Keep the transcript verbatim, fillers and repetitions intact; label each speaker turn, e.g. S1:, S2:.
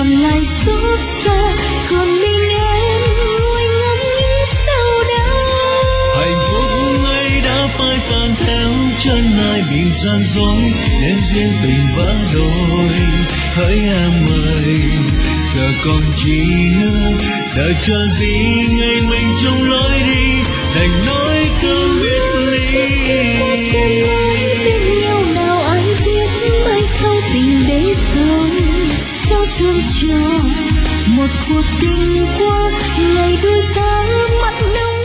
S1: còn lại xót xa, còn mình em ngồi ngắm những sao đá.
S2: Hạnh phúc ấy đã phai tàn theo chân ai bị gian dối, nên duyên tình vỡ đôi. Hỡi em ơi, giờ còn chi nữa, đợi chờ gì ngày mình chung lối đi, đành nói câu biệt ly.
S1: Ta sẽ mãi bên nhau, nào ai biết mai sau tình đấy rồi sao thương cho một cuộc tình qua, ngày đôi ta mặn nồng